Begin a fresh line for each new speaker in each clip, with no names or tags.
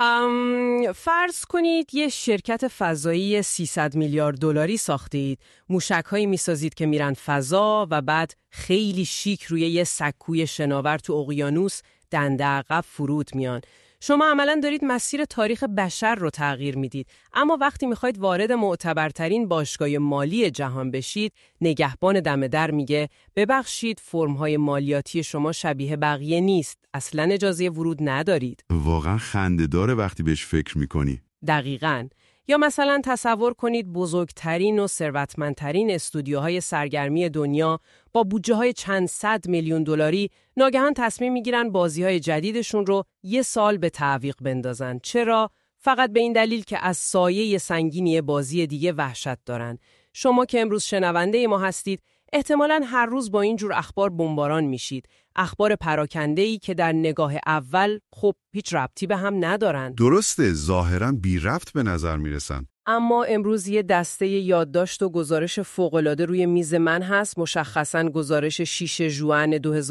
فرض کنید یه شرکت فضایی 300 میلیارد دلاری ساختید، موشک‌هایی می‌سازید که میرن فضا و بعد خیلی شیک روی یه سکوی شناور تو اقیانوس دنده عقب فرود میان. شما عملاً دارید مسیر تاریخ بشر رو تغییر میدید، اما وقتی میخواید وارد معتبرترین باشگاه مالی جهان بشید، نگهبان دم در میگه ببخشید فرم‌های مالیاتی شما شبیه بقیه نیست، اصلاً اجازه ورود ندارید.
واقعاً خنده‌داره وقتی بهش فکر میکنی.
دقیقاً. یا مثلا تصور کنید بزرگترین و ثروتمندترین استودیوهای سرگرمی دنیا با بودجه‌های چند صد میلیون دلاری ناگهان تصمیم میگیرن بازی‌های جدیدشون رو یه سال به تعویق بندازن. چرا؟ فقط به این دلیل که از سایه سنگینی بازی دیگه وحشت دارن. شما که امروز شنونده ما هستید، احتمالاً هر روز با این جور اخبار بمباران میشید. اخبار پراکنده‌ای که در نگاه اول خب هیچ ربطی به هم ندارن.
درسته، ظاهراً بی ربط به نظر میرسن.
اما امروز یه دسته یادداشت و گزارش فوق‌العاده روی میز من هست، مشخصاً گزارش 6 ژوئن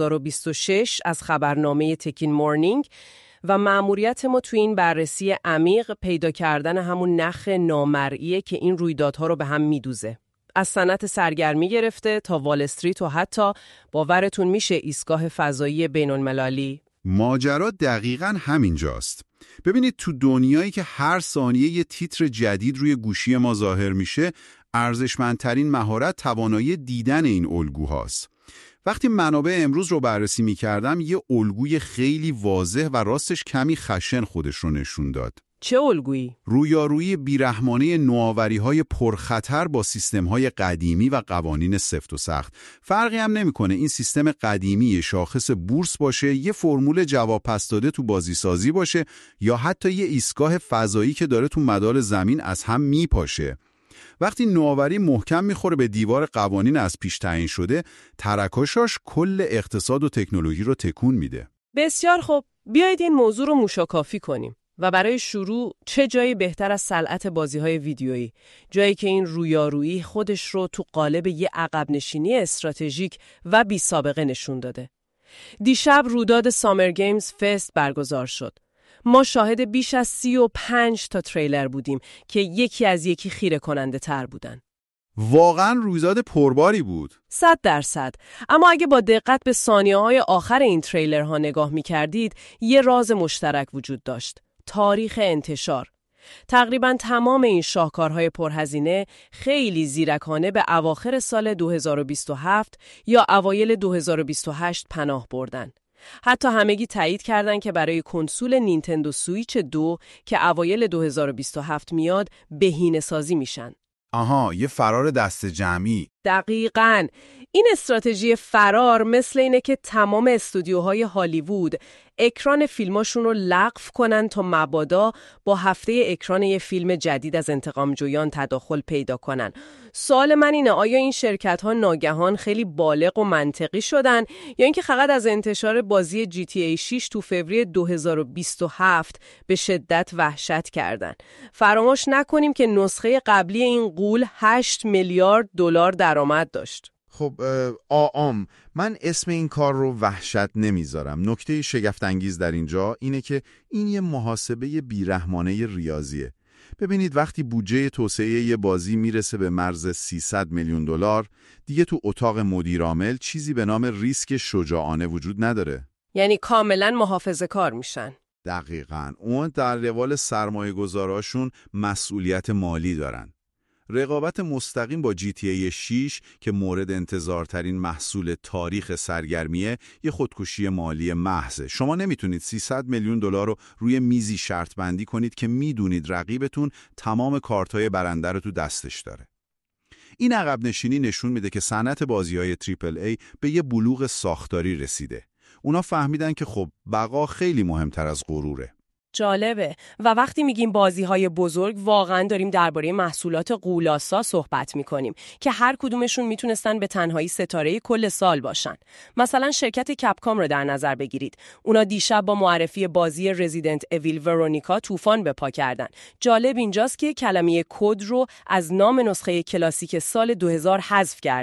2026 از خبرنامه تکین مورنینگ و مأموریت ما تو این بررسی عمیق پیدا کردن همون نخ نامرئیه که این رویدادها رو به هم میدوزه. از صنعت سرگرمی گرفته تا وال استریت و حتی باورتون میشه ایستگاه فضایی بین‌المللی.
ماجرا دقیقاً همینجاست. ببینید تو دنیایی که هر ثانیه یه تیتر جدید روی گوشی ما ظاهر میشه، ارزشمندترین مهارت توانایی دیدن این الگوهاست. وقتی منابع امروز رو بررسی میکردم، یه الگوی خیلی واضح و راستش کمی خشن خودش رو نشون داد.
چه الگویی؟
رویارویی بیرحمانه نوآوری‌های پرخطر با سیستم‌های قدیمی و قوانین سفت و سخت. فرقی هم نمی‌کنه این سیستم قدیمی شاخص بورس باشه، یه فرمول جواب پس داده تو بازیسازی باشه، یا حتی یه ایستگاه فضایی که داره تو مدار زمین از هم میپاشه. وقتی نوآوری محکم میخوره به دیوار قوانین از پیش تعیین شده، ترکاشاش کل اقتصاد و تکنولوژی رو تکون میده.
بسیار خوب، بیایید این موضوع رو موشاکافی کنیم. و برای شروع چه جایی بهتر از صنعت بازی‌های ویدیویی، جایی که این رویارویی خودش رو تو قالب یه عقب نشینی استراتژیک و بی سابقه نشون داده. دیشب رویداد سامر گیمز فست برگزار شد. ما شاهد بیش از 35 تا تریلر بودیم که یکی از یکی خیره کننده تر بودن.
واقعاً رویداد پرباری بود.
100%. اما اگه با دقت به ثانیه‌های آخر این تریلرها نگاه می‌کردید، یه راز مشترک وجود داشت. تاریخ انتشار. تقریباً تمام این شاهکارهای پرهزینه خیلی زیرکانه به اواخر سال 2027 یا اوایل 2028 پناه بردن. حتی همگی تایید کردن که برای کنسول نینتندو سویچ 2 که اوایل 2027 میاد بهینه‌سازی میشن.
آها، یه فرار دست جمعی.
دقیقاً. این استراتژی فرار مثل اینه که تمام استودیوهای هالیوود اکران فیلماشون رو لغو کنن تا مبادا با هفته اکران یه فیلم جدید از انتقامجویان تداخل پیدا کنن. سوال من اینه، آیا این شرکت‌ها ناگهان خیلی بالغ و منطقی شدن یا اینکه فقط از انتشار بازی GTA 6 تو فوریه 2027 به شدت وحشت کردن؟ فراموش نکنیم که نسخه قبلی این غول 8 میلیارد دلار درآمد داشت.
خب من اسم این کار رو وحشت نمیذارم. نکته شگفت‌انگیز در اینجا اینه که این یه محاسبه بیرحمانه ریاضیه. ببینید وقتی بودجه توسعه یه بازی میرسه به مرز 300 میلیون دلار، دیگه تو اتاق مدیر عامل چیزی به نام ریسک شجاعانه وجود نداره.
یعنی کاملا محافظه کار میشن.
دقیقاً. اون در روال سرمایه گذاراشون مسئولیت مالی دارن. رقابت مستقیم با GTA 6 که مورد انتظارترین محصول تاریخ سرگرمیه، یه خودکشی مالی محضه. شما نمیتونید 300 میلیون دلار رو روی میزی شرط بندی کنید که میدونید رقیبتون تمام کارتای برنده رو تو دستش داره. این عقب نشینی نشون میده که صنعت بازی‌های تریپل ای به یه بلوغ ساختاری رسیده. اونا فهمیدن که خب بقا خیلی مهمتر از غروره.
جالبه. و وقتی میگیم بازی‌های بزرگ، واقعاً داریم درباره محصولات غول‌آسا صحبت می‌کنیم که هر کدومشون میتونستن به تنهایی ستاره کل سال باشن. مثلا شرکت کپکام رو در نظر بگیرید. اونا دیشب با معرفی بازی رزیدنت اویل ورونیکا طوفان به پا کردن. جالب اینجاست که کلمه کد رو از نام نسخه کلاسیک سال 2000 حذف کردن.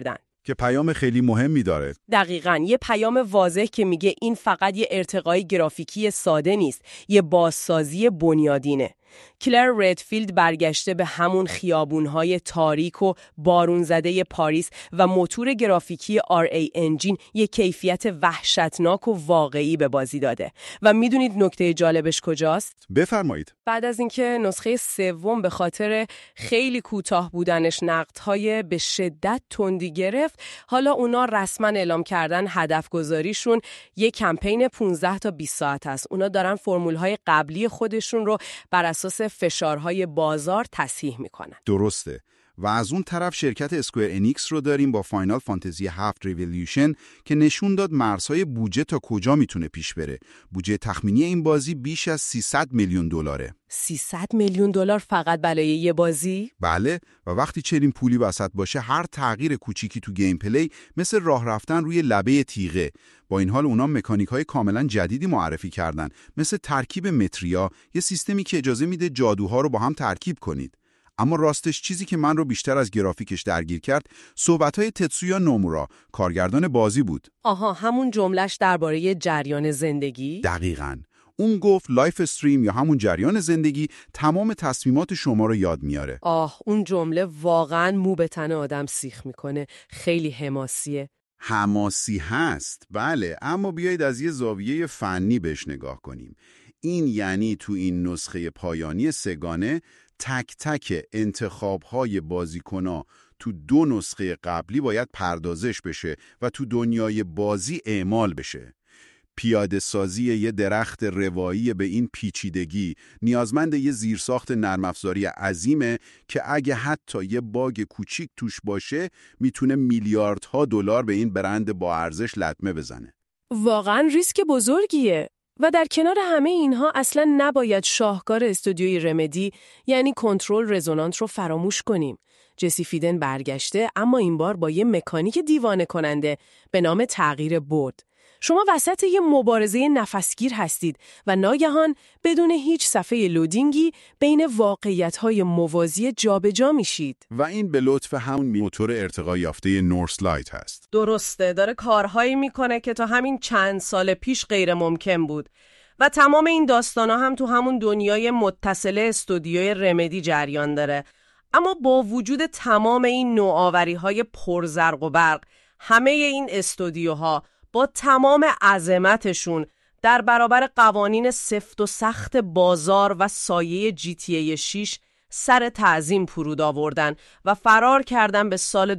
که پیام خیلی مهمی داره.
دقیقاً، یه پیام واضح که میگه این فقط یه ارتقای گرافیکی ساده نیست، یه بازسازی بنیادینه. کلر ردفیلد برگشته به همون خیابون‌های تاریک و بارون زده پاریس و موتور گرافیکی RA انجین یه کیفیت وحشتناک و واقعی به بازی داده. و میدونید نکته جالبش کجاست؟
بفرمایید.
بعد از اینکه نسخه سوم به خاطر خیلی کوتاه بودنش نقدهای به شدت تندی گرفت، حالا اونا رسما اعلام کردن هدف گذاریشون یه کمپین 15 تا 20 ساعت است. اونا دارن فرمول‌های قبلی خودشون رو بر اساس فشارهای بازار تصحیح میکنن.
درسته. و از اون طرف شرکت اسکوئر انیکس رو داریم با فاینال فانتزی 7 ریولوشن که نشون داد مرزهای بودجه تا کجا میتونه پیش بره. بودجه تخمینی این بازی بیش از 300 میلیون دلاره.
300 میلیون دلار فقط برای یه بازی؟
بله، و وقتی چنین پولی وسط باشه هر تغییر کوچیکی تو گیم پلی مثل راه رفتن روی لبه تیغه. با این حال اونا مکانیک‌های کاملا جدیدی معرفی کردن، مثل ترکیب متریا، یه سیستمی که اجازه میده جادوها رو با هم ترکیب کنید. اما راستش چیزی که من رو بیشتر از گرافیکش درگیر کرد، صحبت‌های تتسویا نومورا، کارگردان بازی بود.
آها، همون جملهش درباره جریان زندگی؟
دقیقاً. اون گفت لایف استریم یا همون جریان زندگی تمام تصمیمات شما رو یاد میاره.
اون جمله واقعاً مو به تن آدم سیخ میکنه. خیلی حماسیه.
حماسی هست، بله، اما بیایید از یه زاویه فنی بهش نگاه کنیم. این یعنی تو این نسخه پایانی سگانه تک تک انتخاب‌های بازیکن‌ها تو 2 نسخه قبلی باید پردازش بشه و تو دنیای بازی اعمال بشه. پیاده سازی یه درخت روایی به این پیچیدگی نیازمند یه زیرساخت نرم افزاری عظیمه که اگه حتی یه باگ کوچیک توش باشه میتونه میلیاردها دلار به این برند با ارزش لطمه بزنه.
واقعاً ریسک بزرگیه. و در کنار همه اینها اصلا نباید شاهکار استودیوی رمدی یعنی کنترل رزونانت رو فراموش کنیم. جسی فیدن برگشته، اما این بار با یه مکانیک دیوانه کننده به نام تغییر بعد. شما وسط یه مبارزه نفسگیر هستید و ناگهان بدون هیچ صفحه لودینگی بین واقعیت‌های موازی جابجا میشید.
و این به لطف همون موتور ارتقا یافته نورث لایت هست.
درسته، داره کارهایی میکنه که تا همین چند سال پیش غیر ممکن بود. و تمام این داستانا هم تو همون دنیای متصل استودیوی رمدی جریان داره. اما با وجود تمام این نوآوری‌های پرزرق و برق، همه این استودیوها با تمام عظمتشون در برابر قوانین سفت و سخت بازار و سایه GTA 6 سر تعظیم فرود آوردن و فرار کردن به سال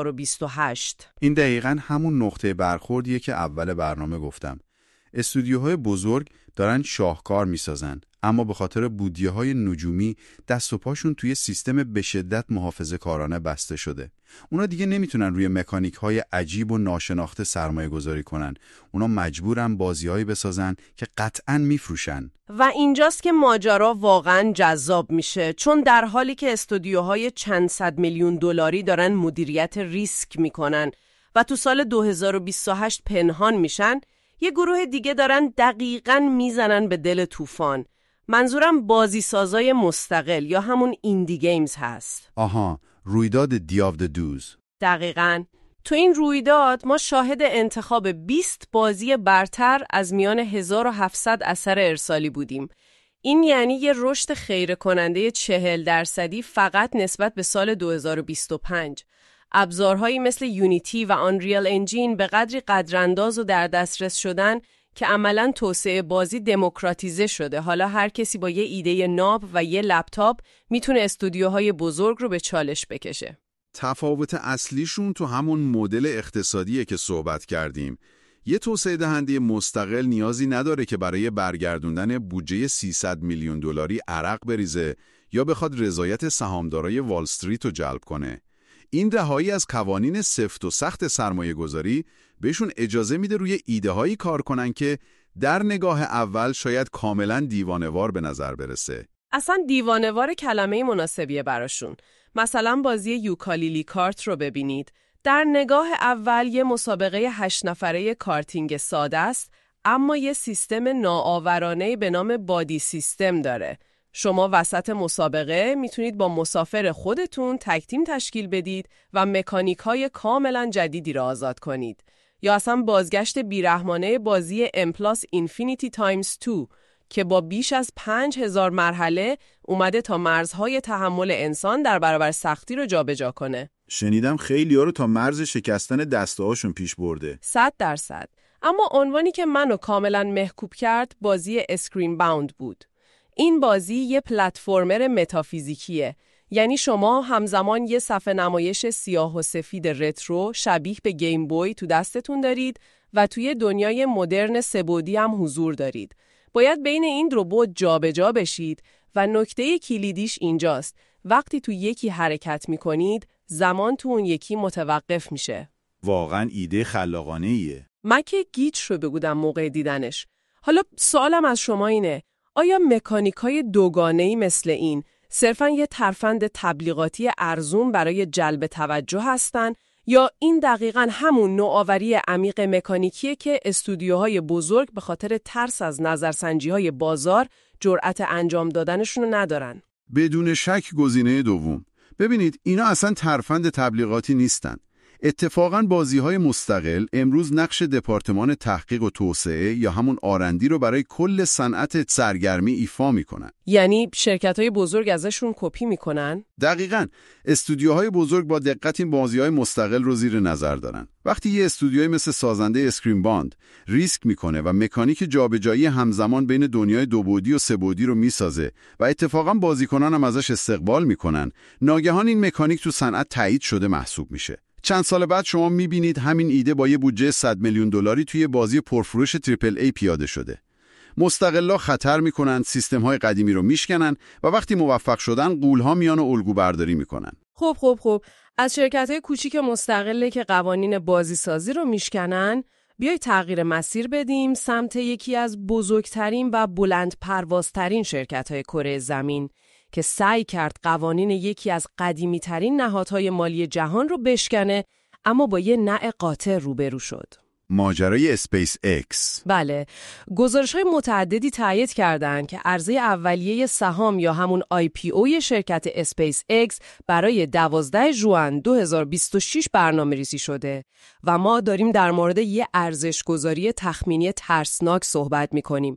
2028.
این دقیقاً همون نقطه برخوردیه که اول برنامه گفتم. استودیوهای بزرگ دارن شاهکار میسازن، اما به خاطر بودجه‌های نجومی دست و پاشون توی سیستم به شدت محافظه‌کارانه بسته شده. اونا دیگه نمیتونن روی مکانیک‌های عجیب و ناشناخته سرمایه گذاری کنن. اونا مجبورن بازی‌هایی بسازن که قطعاً میفروشن.
و اینجاست که ماجرا واقعاً جذاب میشه، چون در حالی که استودیوهای چند صد میلیون دلاری دارن مدیریت ریسک میکنن و تو سال 2028 پنهان میشن، یه گروه دیگه دارن دقیقاً میزنن به دل طوفان. منظورم بازی سازای مستقل یا همون ایندی گیمز هست.
آها، رویداد دی آف د دوز.
دقیقاً. تو این رویداد ما شاهد انتخاب 20 بازی برتر از میان 1700 اثر ارسالی بودیم. این یعنی یه رشد خیره کننده 40% فقط نسبت به سال 2025. ابزارهایی مثل یونیتی و آنریل انجین به قدری قدرانداز و در دسترس شدن که عملاً توسعه بازی دموکراتیزه شده. حالا هر کسی با یه ایده ناب و یه لپتاپ میتونه استودیوهای بزرگ رو به چالش بکشه.
تفاوت اصلیشون تو همون مدل اقتصادیه که صحبت کردیم. یه توسعه دهنده مستقل نیازی نداره که برای برگردوندن بودجه 300 میلیون دلاری عرق بریزه یا بخواد رضایت سهامدارای وال استریت رو جلب کنه. این رهایی از قوانین سفت و سخت سرمایه گذاری بهشون اجازه میده روی ایده هایی کار کنن که در نگاه اول شاید کاملا دیوانه‌وار به نظر برسه.
اصلا دیوانه‌وار کلمه مناسبیه براشون. مثلا بازی یوکالیلی کارت رو ببینید. در نگاه اول یه مسابقه 8 نفره کارتینگ ساده است، اما یه سیستم ناآورانه به نام بادی سیستم داره. شما وسط مسابقه میتونید با مسافر خودتون تگ تیم تشکیل بدید و مکانیک‌های کاملا جدیدی را آزاد کنید. یا اصلا بازگشت بیرحمانه بازی M+ Infinity Times 2 که با بیش از 5000 مرحله اومده تا مرزهای تحمل انسان در برابر سختی رو جابجا کنه.
شنیدم خیلی‌ها رو تا مرز شکستن دسته‌هاشون پیش برده.
100%. اما عنوانی که منو کاملا محکوب کرد بازی اسکریم باوند بود. این بازی یه پلتفرمر متافیزیکیه. یعنی شما همزمان یه صفحه نمایش سیاه و سفید رترو شبیه به گیم بوی تو دستتون دارید و توی دنیای مدرن سه‌بعدی هم حضور دارید. باید بین این دو بعد جابجا بشید و نکته کلیدیش اینجاست. وقتی تو یکی حرکت می‌کنید، زمان تو اون یکی متوقف میشه.
واقعاً ایده خلاقانه‌ایه.
من که گیج شده بودم موقع دیدنش. حالا سوالم از شما اینه، آیا مکانیک‌های دوگانه‌ای مثل این صرفاً یه ترفند تبلیغاتی ارزون برای جلب توجه هستن یا این دقیقاً همون نوآوری عمیق مکانیکیه که استودیوهای بزرگ به خاطر ترس از نظرسنجی‌های بازار جرأت انجام دادنشون رو ندارن؟
بدون شک گزینه دوم. ببینید اینا اصلا ترفند تبلیغاتی نیستن. اتفاقاً بازی‌های مستقل امروز نقش دپارتمان تحقیق و توسعه یا همون آرندی رو برای کل صنعت سرگرمی ایفا می‌کنن.
یعنی شرکت‌های بزرگ ازشون کپی می‌کنن؟
دقیقاً. استودیوهای بزرگ با دقت این بازی‌های مستقل رو زیر نظر دارن. وقتی یه استودیوی مثل سازنده اسکریم باند ریسک می‌کنه و مکانیک جابجایی همزمان بین دنیای دوبعدی و سه‌بعدی رو می‌سازه و اتفاقاً بازیکنان هم ازش استقبال می‌کنن، ناگهان این مکانیک تو صنعت تایید شده محسوب میشه. چند سال بعد شما می‌بینید همین ایده با یه بودجه 100 میلیون دلاری توی بازی پرفروش تریپل ای پیاده شده. مستقلا خطر میکنن، سیستم‌های قدیمی رو میشکنن و وقتی موفق شدن غول‌ها میان و الگو برداری میکنن.
خب از شرکت‌های کوچیک مستقله که قوانین بازی سازی رو میشکنن، بیای تغییر مسیر بدیم سمت یکی از بزرگترین و بلند پروازترین شرکت‌های کره زمین که سعی کرد قوانین یکی از قدیمی‌ترین نهادهای مالی جهان رو بشکنه، اما با یه نع قاطع روبرو شد.
ماجرای اسپیس اکس.
بله، گزارش‌های متعددی تایید کردند که عرضه اولیه سهام یا همون IPO شرکت اسپیس اکس برای 12 ژوئن 2026 برنامه‌ریزی شده و ما داریم در مورد یه ارزش‌گذاری تخمینی ترسناک صحبت می‌کنیم.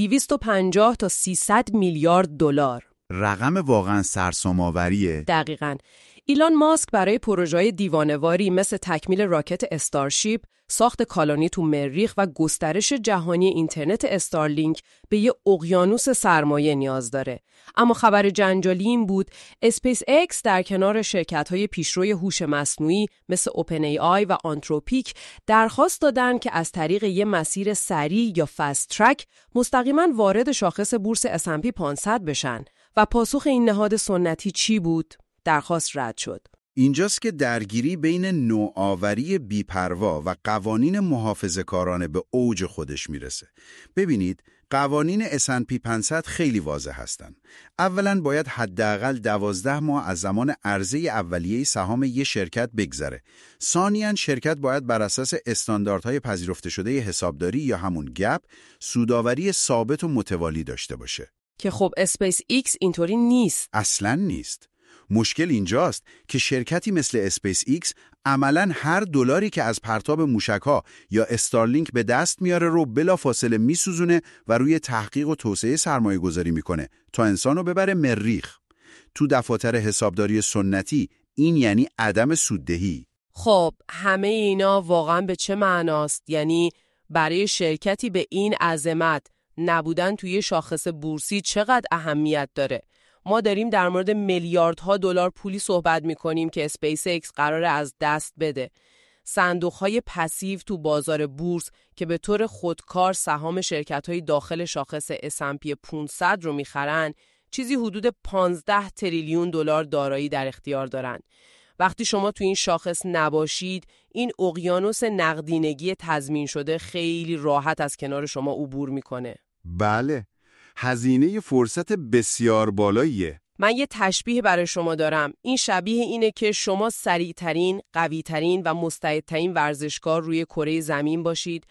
250 تا 300 میلیارد دلار.
رقم واقعا سرسام‌آوریه.
دقیقاً. ایلان ماسک برای پروژه‌های دیوانه‌واری مثل تکمیل راکت استارشیپ، ساخت کالونی تو مریخ و گسترش جهانی اینترنت استارلینک به یه اقیانوس سرمایه نیاز داره. اما خبر جنجالی این بود اسپیس اکس در کنار شرکت‌های پیشروی هوش مصنوعی مثل اوپن ای آی و آنتروپیک درخواست دادن که از طریق یه مسیر سریع یا فست ترک مستقیما وارد شاخص بورس S&P 500 بشن. و پاسخ این نهاد سنتی چی بود؟ درخواست رد شد.
اینجاست که درگیری بین نوآوری بی‌پروا و قوانین محافظه‌کارانه به اوج خودش میرسه. ببینید، قوانین S&P 500 خیلی واضح هستن. اولاً باید حداقل 12 ماه از زمان عرضه اولیه سهام یک شرکت بگذره. ثانیاً شرکت باید بر اساس استانداردهای پذیرفته شده حسابداری یا همون گپ سودآوری ثابت و متوالی داشته باشه.
که خب اسپیس ایکس اینطوری نیست.
اصلاً نیست. مشکل اینجاست که شرکتی مثل اسپیس ایکس عملاً هر دلاری که از پرتاب موشک‌ها یا استارلینک به دست میاره رو بلافاصله میسوزونه و روی تحقیق و توسعه سرمایه گذاری میکنه تا انسانو ببره مریخ. تو دفاتر حسابداری سنتی این یعنی عدم سوددهی.
خب همه اینا واقعاً به چه معناست؟ یعنی برای شرکتی به این عظمت نبودن توی شاخص بورسی چقدر اهمیت داره؟ ما داریم در مورد میلیاردها دلار پولی صحبت می‌کنیم که اسپیس اکس قراره از دست بده. صندوق‌های پسیو تو بازار بورس که به طور خودکار سهام شرکت‌های داخل شاخص S&P 500 رو می‌خرن، چیزی حدود 15 تریلیون دلار دارایی در اختیار دارن. وقتی شما تو این شاخص نباشید، این اقیانوس نقدینگی تضمین شده خیلی راحت از کنار شما عبور می‌کنه.
بله، هزینه فرصت بسیار بالاییه.
من یه تشبیه برای شما دارم. این شبیه اینه که شما سریعترین، قویترین و مستعدترین ورزشکار روی کره زمین باشید.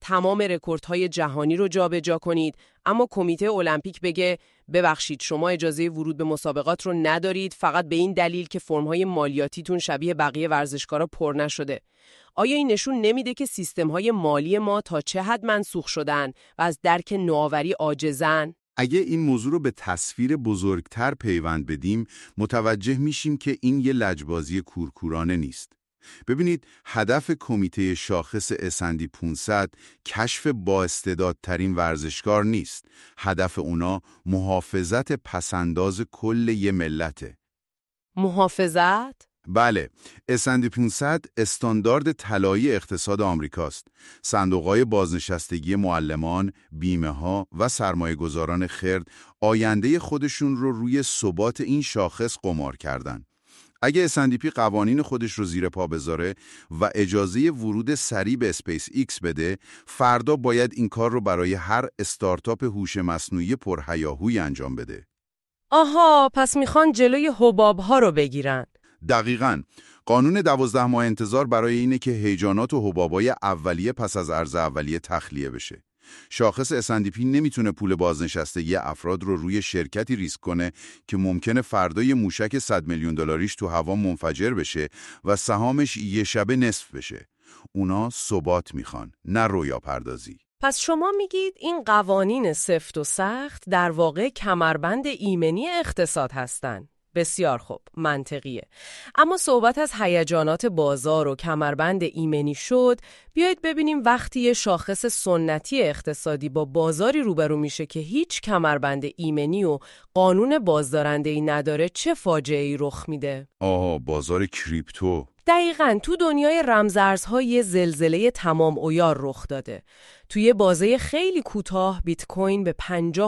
تمام رکوردهای جهانی رو جابجا کنید، اما کمیته المپیک بگه ببخشید شما اجازه ورود به مسابقات رو ندارید فقط به این دلیل که فرم‌های مالیاتیتون شبیه بقیه ورزشکارا پر نشده. آیا این نشون نمیده که سیستم‌های مالی ما تا چه حد منسوخ شدن و از درک نوآوری عاجزن؟
اگه این موضوع رو به تصویر بزرگتر پیوند بدیم، متوجه میشیم که این یه لجبازی کورکورانه نیست. ببینید، هدف کمیته شاخص S&P 500 کشف بااستعدادترین ورزشکار نیست. هدف اونا محافظت پسنداز کل یه ملته.
محافظت؟
بله، S&P 500 استاندارد طلایی اقتصاد آمریکاست. صندوق‌های بازنشستگی معلمان، بیمه‌ها و سرمایه‌گذاران خرد آینده خودشون رو روی ثبات این شاخص قمار کردن. اگه S&P قوانین خودش رو زیر پا بذاره و اجازه ورود سریع به اسپیس ایکس بده، فردا باید این کار رو برای هر استارتاپ هوش مصنوعی پرهیاهویی انجام بده.
آها، پس میخوان جلوی حباب‌ها رو بگیرن.
دقیقاً. قانون 12 ماه انتظار برای اینه که هیجانات و حبابای اولیه پس از عرض اولیه تخلیه بشه. شاخص S&P نمیتونه پول بازنشستگی افراد رو روی شرکتی ریسک کنه که ممکنه فردا یه موشک 100 میلیون دلاریش تو هوا منفجر بشه و سهامش یه شبه نصف بشه. اونا ثبات میخوان، نه رویا پردازی.
پس شما میگید این قوانین سفت و سخت در واقع کمربند ایمنی اقتصاد هستن. بسیار خوب، منطقیه. اما صحبت از هیجانات بازار و کمربند ایمنی شد، بیایید ببینیم وقتی یه شاخص سنتی اقتصادی با بازاری روبرو میشه که هیچ کمربند ایمنی و قانون بازدارنده‌ای نداره، چه فاجعه‌ای رخ میده؟
بازار کریپتو.
دقیقاً، تو دنیای رمزارزها یه زلزله تمام عیار رخ داده. توی بازه خیلی کوتاه بیت کوین به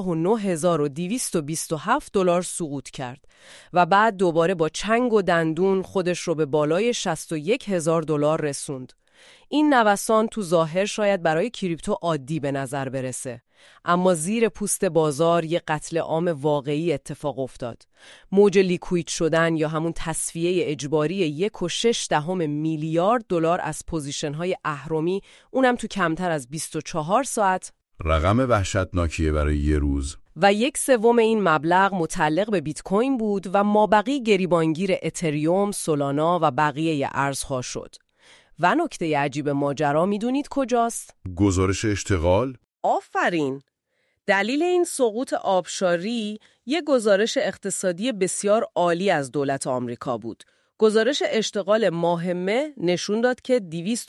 59227 دلار سقوط کرد و بعد دوباره با چنگ و دندون خودش رو به بالای 61000 دلار رسوند. این نوسان تو ظاهر شاید برای کریپتو عادی به نظر برسه، اما زیر پوست بازار یه قتل عام واقعی اتفاق افتاد. موج لیکوید شدن یا همون تصفیه اجباری 1.6 میلیارد دلار از پوزیشن‌های اهرمی، اونم تو کمتر از 24 ساعت.
رقم وحشتناکیه برای یه روز.
و 1/3 این مبلغ متعلق به بیت کوین بود و مابقی گریبانگیر اتریوم، سولانا و بقیه ارزها شد. و نکته عجیب ماجرا میدونید کجاست؟
گزارش اشتغال؟
آفرین! دلیل این سقوط آبشاری یک گزارش اقتصادی بسیار عالی از دولت آمریکا بود. گزارش اشتغال ماه مه نشون داد که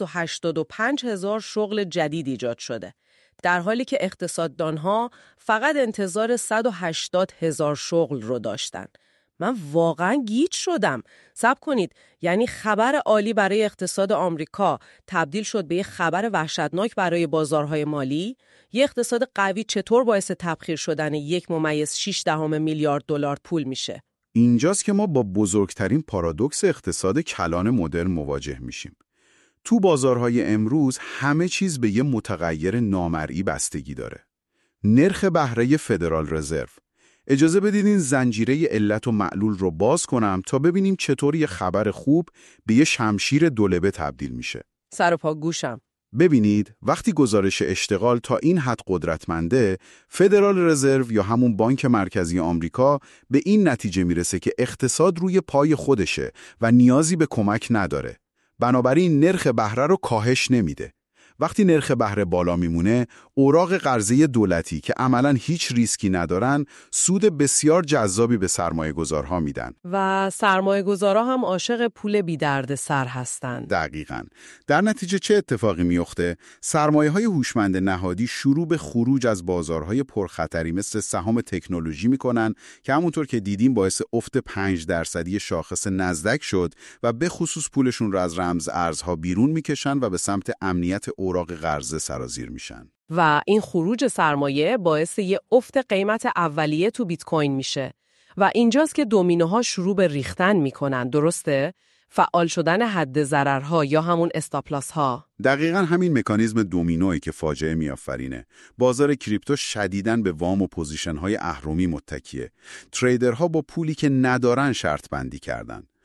285,000 شغل جدید ایجاد شده، در حالی که اقتصاددانها فقط انتظار 180,000 شغل رو داشتن. من واقعا گیج شدم. صبر کنید، یعنی خبر عالی برای اقتصاد آمریکا تبدیل شد به یه خبر وحشتناک برای بازارهای مالی؟ یه اقتصاد قوی چطور باعث تبخیر شدن 1.6 میلیارد دلار پول میشه؟
اینجاست که ما با بزرگترین پارادوکس اقتصاد کلان مدرن مواجه میشیم. تو بازارهای امروز همه چیز به یه متغیر نامرئی بستگی داره. نرخ بهره فدرال رزرو. اجازه بدید این زنجیره علت و معلول رو باز کنم تا ببینیم چطور یه خبر خوب به یه شمشیر دولبه تبدیل میشه.
سر و پا گوشم.
ببینید، وقتی گزارش اشتغال تا این حد قدرتمنده، فدرال رزرو یا همون بانک مرکزی آمریکا به این نتیجه میرسه که اقتصاد روی پای خودشه و نیازی به کمک نداره. بنابراین نرخ بهره رو کاهش نمیده. وقتی نرخ بهره بالا میمونه، اوراق قرضه دولتی که عملاً هیچ ریسکی ندارن، سود بسیار جذابی به سرمایه‌گذارها میدن.
و سرمایه‌گذارها هم عاشق پول بی درد سر هستن.
دقیقاً. در نتیجه چه اتفاقی میفته؟ سرمایه‌های هوشمند نهادی شروع به خروج از بازارهای پرخطری مثل سهام تکنولوژی میکنن که همونطور که دیدیم باعث افت 5% شاخص نزدک شد و به خصوص پولشون رو از رمز ارزها بیرون میکشن و به سمت امنیت اوراق قرضه سرازیر میشن.
و این خروج سرمایه باعث یه افت قیمت اولیه تو بیت کوین میشه و اینجاست که دومینوها شروع به ریختن میکنن، درسته؟ فعال شدن حد ضررها یا همون استاپلاس ها.
دقیقاً همین مکانیزم دومینویی که فاجعه میآفرینه. بازار کریپتو شدیداً به وام و پوزیشن‌های اهرمی متکیه. تریدرها با پولی که ندارن شرط بندی کردن.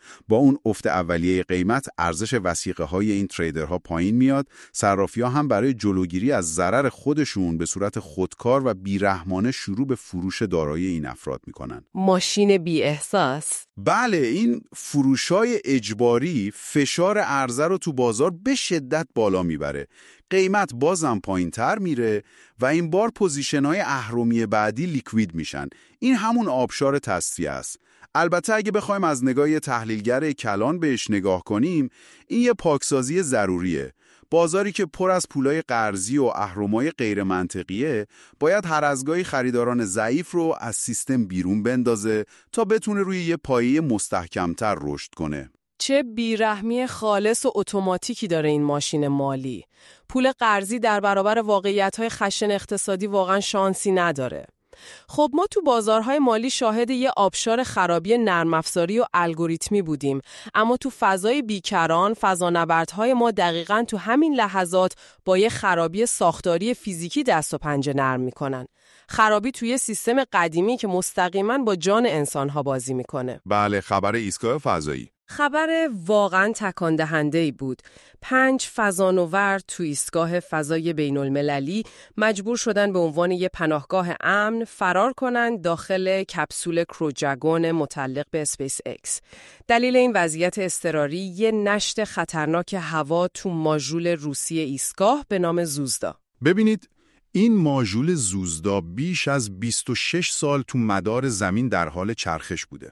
با اون افت اولیه قیمت، ارزش وثیقه های این تریدرها پایین میاد. صرافی‌ها هم برای جلوگیری از ضرر خودشون به صورت خودکار و بیرحمانه شروع به فروش دارایی این افراد میکنن.
ماشین بی احساس.
بله، این فروش‌های اجباری فشار عرضه رو تو بازار به شدت بالا میبره. قیمت بازم پایین‌تر میره و این بار پوزیشن‌های اهرمی بعدی لیکوید میشن. این همون آبشار تصفیه است. البته اگه بخوایم از نگاه تحلیلگر کلان بهش نگاه کنیم، این یه پاکسازی ضروریه. بازاری که پر از پولای قرضی و اهرم‌های غیر منطقیه، باید هر از گاهی خریداران ضعیف رو از سیستم بیرون بندازه تا بتونه روی یه پایه مستحکم‌تر رشد کنه.
چه بیرحمی خالص و اتوماتیکی داره این ماشین مالی. پول قرضی در برابر واقعیت‌های خشن اقتصادی واقعا شانسی نداره. خب ما تو بازارهای مالی شاهد یه آبشار خرابی نرم افزاری و الگوریتمی بودیم، اما تو فضای بیکران، فضانوردهای ما دقیقاً تو همین لحظات با یه خرابی ساختاری فیزیکی دست و پنجه نرم میکنن. خرابی توی سیستم قدیمی که مستقیماً با جان انسانها بازی میکنه.
بله، خبر ایستگاه فضایی.
خبر واقعاً تکان دهنده‌ای بود. 5 فضانورد تو ایستگاه فضای بین‌المللی مجبور شدن به عنوان یه پناهگاه امن فرار کنن داخل کپسول کروجاگون متعلق به اسپیس اکس. دلیل این وضعیت اضطراری یه نشت خطرناک هوا تو ماژول روسی ایستگاه به نام زوزدا.
ببینید، این ماژول زوزدا بیش از 26 سال تو مدار زمین در حال چرخش بوده.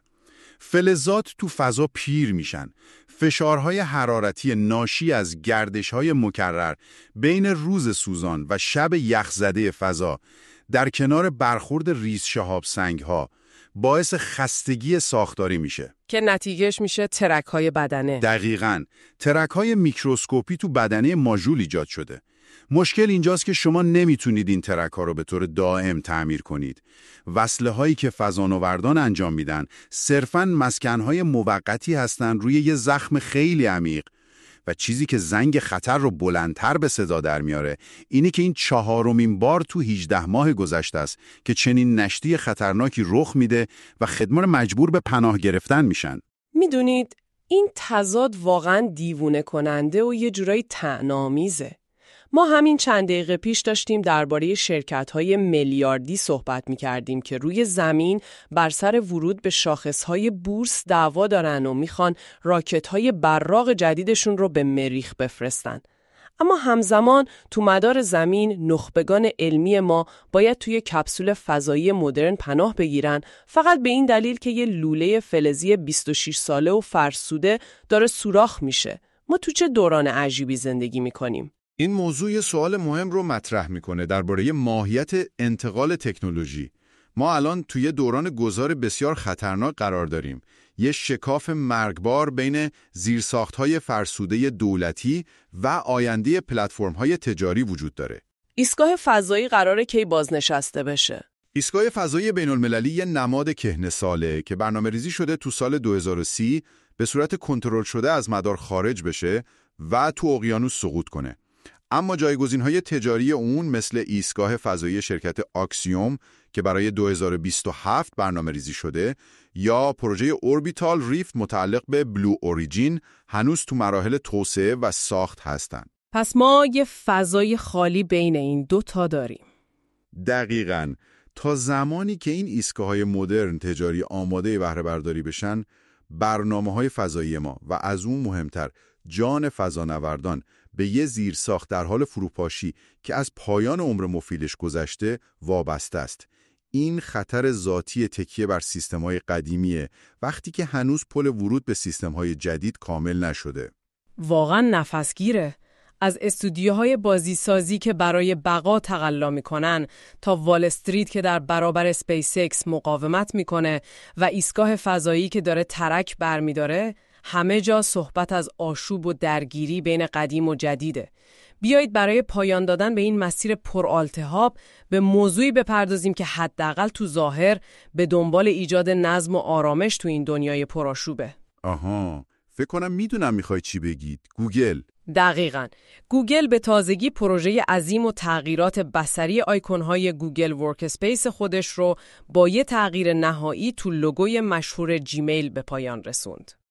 فلزات تو فضا پیر میشن. فشارهای حرارتی ناشی از گردش‌های مکرر بین روز سوزان و شب یخزده فضا در کنار برخورد ریز شهاب سنگ‌ها باعث خستگی ساختاری میشه
که نتیجهش میشه ترک‌های بدنه.
دقیقاً. ترک‌های میکروسکوپی تو بدنه ماژول ایجاد شده. مشکل اینجاست که شما نمیتونید این ترک‌ها رو به طور دائم تعمیر کنید. وصله‌هایی که فضانوردان انجام میدن صرفاً مسکن‌های موقتی هستن روی یه زخم خیلی عمیق و چیزی که زنگ خطر رو بلندتر به صدا در میاره اینه که این 4مین بار تو 18 ماه گذشته است که چنین نشتی خطرناکی رخ میده و خدمات مجبور به پناه گرفتن میشن.
میدونید این تضاد واقعاً دیوونه کننده و یه جورایی طعنه‌آمیزه. ما همین چند دقیقه پیش داشتیم درباره شرکت‌های میلیاردی صحبت می‌کردیم که روی زمین بر سر ورود به شاخص‌های بورس دعوا دارن و میخوان راکت‌های براق جدیدشون رو به مریخ بفرستن. اما همزمان تو مدار زمین نخبگان علمی ما باید توی کپسول فضایی مدرن پناه بگیرن فقط به این دلیل که یه لوله فلزی 26 ساله و فرسوده داره سوراخ میشه. ما تو چه دوران عجیبی زندگی می‌کنیم؟
این موضوع یه سوال مهم رو مطرح میکنه درباره ماهیت انتقال تکنولوژی. ما الان توی دوران گذار بسیار خطرناک قرار داریم. یه شکاف مرگبار بین زیرساخت‌های فرسوده دولتی و آینده پلتفرم‌های تجاری وجود داره.
ایستگاه فضایی قراره کی بازنشسته بشه؟
ایستگاه فضایی بین‌المللی یه نماد کهنه‌ساله که برنامه‌ریزی شده تو سال 2030 به صورت کنترل شده از مدار خارج بشه و تو اقیانوس سقوط کنه. اما جایگزین‌های تجاری اون مثل ایستگاه فضایی شرکت آکسیوم که برای 2027 برنامه‌ریزی شده یا پروژه اوربیتال ریفت متعلق به بلو اوریجین هنوز تو مراحل توسعه و ساخت هستن.
پس ما یه فضای خالی بین این دو تا داریم.
دقیقاً. تا زمانی که این ایستگاه‌های مدرن تجاری آماده بهره برداری بشن، برنامه‌های فضایی ما و از اون مهمتر جان فضانوردان به یه زیرساخت در حال فروپاشی که از پایان عمر مفیدش گذشته وابسته است. این خطر ذاتی تکیه بر سیستم‌های قدیمیه وقتی که هنوز پل ورود به سیستم‌های جدید کامل نشده.
واقعا نفسگیره. از استودیوهای بازیسازی که برای بقا تقلا میکنن تا وال استریت که در برابر اسپیس اکس مقاومت میکنه و ایستگاه فضایی که داره ترک برمیداره، همه جا صحبت از آشوب و درگیری بین قدیم و جدیده. بیایید برای پایان دادن به این مسیر پرالتهاب به موضوعی بپردازیم که حداقل تو ظاهر به دنبال ایجاد نظم و آرامش تو این دنیای پرآشوبه.
آها، فکر کنم میدونم میخوای چی بگید. گوگل.
دقیقاً. گوگل به تازگی پروژه عظیم و تغییرات بصری آیکون‌های گوگل ورک اسپیس خودش رو با یه تغییر نهایی تو لوگوی مشهور جیمیل به پایان رسوند.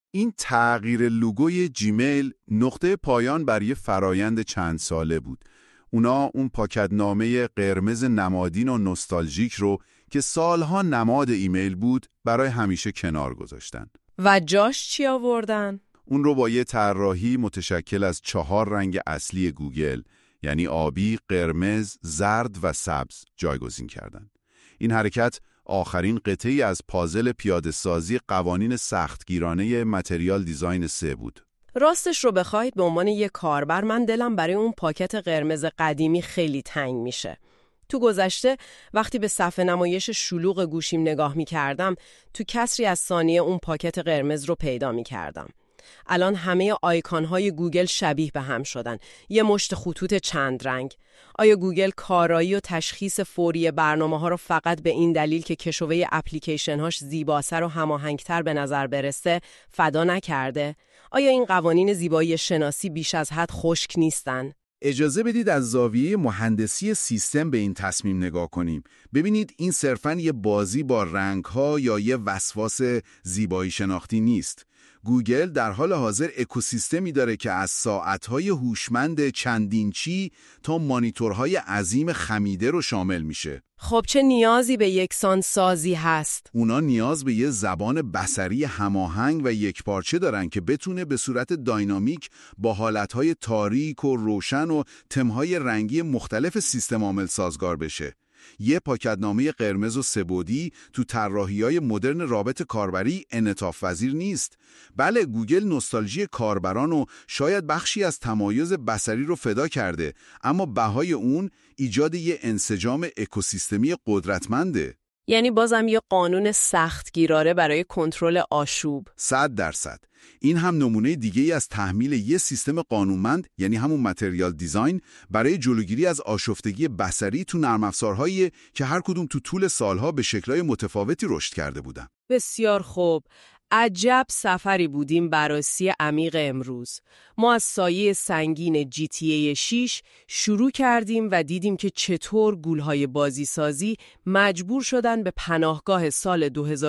این تغییر لوگوی جیمیل نقطه پایان برای فرایند چند ساله بود. اونا اون پاکتنامه قرمز نمادین و نوستالژیک رو که سالها نماد ایمیل بود برای همیشه کنار گذاشتن.
و جاش چی آوردن؟
اون رو با یه طراحی متشکل از 4 رنگ اصلی گوگل، یعنی آبی، قرمز، زرد و سبز جایگزین کردن. این حرکت آخرین قطعی از پازل پیاده‌سازی قوانین سختگیرانه متریال دیزاین 3 بود.
راستش رو بخواید به عنوان یک کاربر من دلم برای اون پاکت قرمز قدیمی خیلی تنگ میشه. تو گذشته وقتی به صفحه نمایش شلوغ گوشیم نگاه می‌کردم، تو کسری از ثانیه اون پاکت قرمز رو پیدا می‌کردم. الان همه آیکان‌های گوگل شبیه به هم شدن، یه مشت خطوط چند رنگ. آیا گوگل کارایی و تشخیص فوری برنامه‌ها رو فقط به این دلیل که کشوه اپلیکیشن‌هاش زیباتر و هماهنگتر به نظر برسه فدا نکرده؟ آیا این قوانین زیبایی شناسی بیش از حد خشک نیستن؟
اجازه بدید از زاویه مهندسی سیستم به این تصمیم نگاه کنیم. ببینید این صرفاً یه بازی با رنگ‌ها یا یه وسواس زیبایی شناختی نیست. گوگل در حال حاضر اکوسیستمی داره که از ساعت‌های هوشمند چندینچی تا مانیتورهای عظیم خمیده رو شامل میشه.
خب چه نیازی به یکسان سازی هست؟
اونا نیاز به یه زبان بصری هماهنگ و یکپارچه دارن که بتونه به صورت داینامیک با حالتهای تاریک و روشن و تمهای رنگی مختلف سیستم عامل سازگار بشه. یه پاکتنامه قرمز و سه‌بعدی تو طراحی‌های مدرن رابط کاربری انعطاف پذیر نیست. بله، گوگل نوستالژی کاربران و شاید بخشی از تمایز بصری رو فدا کرده، اما بهای اون ایجاد یه انسجام اکوسیستمی قدرتمنده.
یعنی بازم یه قانون سختگیرانه برای کنترل آشوب.
100%. این هم نمونه دیگه‌ای از تحمیل یه سیستم قانونمند، یعنی همون متریال دیزاین، برای جلوگیری از آشفتگی بصری تو نرم افزارهایی که هر کدوم تو طول سالها به شکل‌های متفاوتی رشد کرده بودن.
بسیار خوب. عجب سفری بودیم بررسی عمیق امروز. ما از سایه سنگین GTA 6 شروع کردیم و دیدیم که چطور گولهای بازی سازی مجبور شدن به پناهگاه سال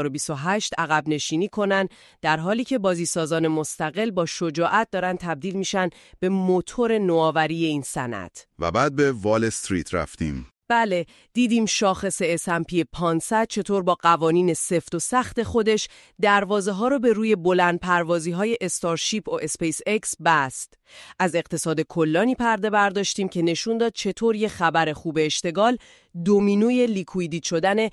2028 عقب نشینی کنن، در حالی که بازی سازان مستقل با شجاعت دارن تبدیل میشن به موتور نوآوری این صنعت.
و بعد به وال استریت رفتیم.
بله، دیدیم شاخص S&P 500 چطور با قوانین سفت و سخت خودش دروازه ها رو به روی بلند پروازی های استارشیپ و اسپیس اکس بست. از اقتصاد کلانی پرده برداشتیم که نشون داد چطور یه خبر خوب اشتغال دومینوی لیکویدیت شدن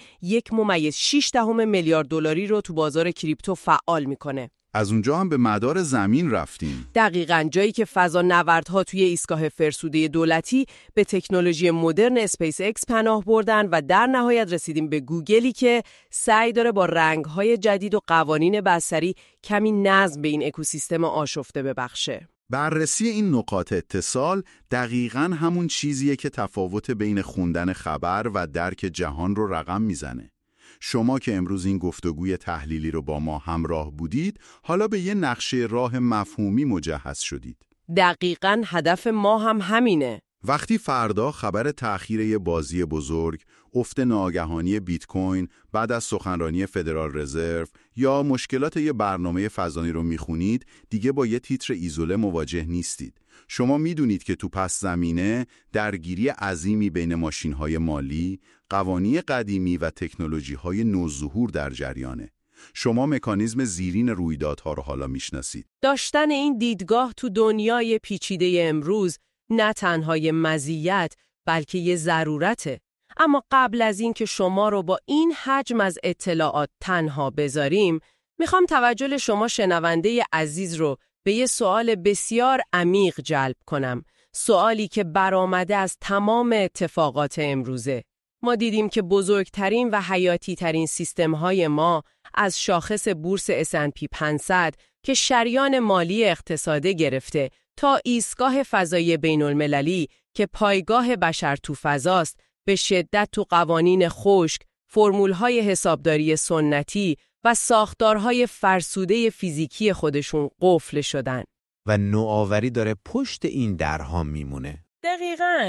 1.6 میلیارد دلاری رو تو بازار کریپتو فعال میکنه.
از اونجا هم به مدار زمین رفتیم.
دقیقاً جایی که فضانوردها توی ایستگاه فرسوده دولتی به تکنولوژی مدرن اسپیس اکس پناه بردن و در نهایت رسیدیم به گوگلی که سعی داره با رنگ‌های جدید و قوانین بصری کمی نظم به این اکوسیستم آشفته ببخشه.
بررسی این نقاط اتصال دقیقاً همون چیزیه که تفاوت بین خوندن خبر و درک جهان رو رقم میزنه. شما که امروز این گفتگوی تحلیلی رو با ما همراه بودید، حالا به یه نقشه راه مفهومی مجهز شدید.
دقیقاً هدف ما هم همینه.
وقتی فردا خبر تأخیر یه بازی بزرگ، افت ناگهانی بیت کوین بعد از سخنرانی فدرال رزرو یا مشکلات یه برنامه فضایی رو میخونید، دیگه با یه تیتر ایزوله مواجه نیستید. شما میدونید که تو پس زمینه درگیری عظیمی بین ماشین‌های مالی، قوانین قدیمی و تکنولوژی‌های نوظهور در جریانه. شما مکانیزم زیرین رویدادها رو حالا میشناسید.
داشتن این دیدگاه تو دنیای پیچیده امروز نه تنها یه مزیت بلکه یه ضرورته. اما قبل از این که شما رو با این حجم از اطلاعات تنها بذاریم، میخوام توجه شما شنونده عزیز رو به یه سوال بسیار عمیق جلب کنم. سوالی که برآمده از تمام اتفاقات امروزه. ما دیدیم که بزرگترین و حیاتی ترین سیستم‌های ما از شاخص بورس S&P 500 که شریان مالی اقتصاده گرفته تا ایستگاه فضایی بین‌المللی که پایگاه بشر تو فضاست، به شدت تو قوانین خشک، فرمول‌های حسابداری سنتی و ساختارهای فرسوده فیزیکی خودشون قفل شدن.
و نوآوری داره پشت این درها میمونه.
دقیقاً.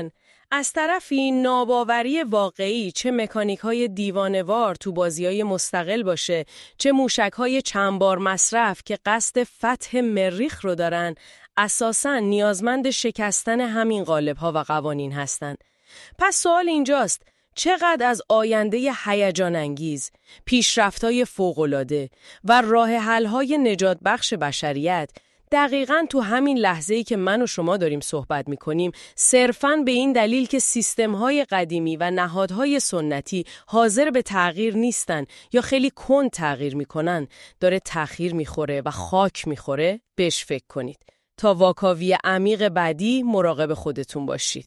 از طرفی ناباوری واقعی، چه مکانیک‌های دیوانه‌وار تو بازی‌های مستقل باشه، چه موشک‌های چند بار مصرف که قصد فتح مریخ رو دارن، اساساً نیازمند شکستن همین قالب‌ها و قوانین هستن. پس سوال اینجاست، چقدر از آینده هیجان انگیز، پیشرفت‌های فوق‌العاده و راه حل‌های نجات بخش بشریت دقیقاً تو همین لحظه‌ای که من و شما داریم صحبت می‌کنیم، صرفاً به این دلیل که سیستم‌های قدیمی و نهادهای سنتی حاضر به تغییر نیستن یا خیلی کند تغییر می‌کنن، داره تأخیر می‌خوره و خاک می‌خوره؟ بهش فکر کنید. تا واکاوی عمیق بعدی مراقب خودتون باشید.